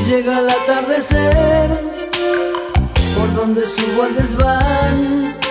llega el atardecer, por donde subo al desván,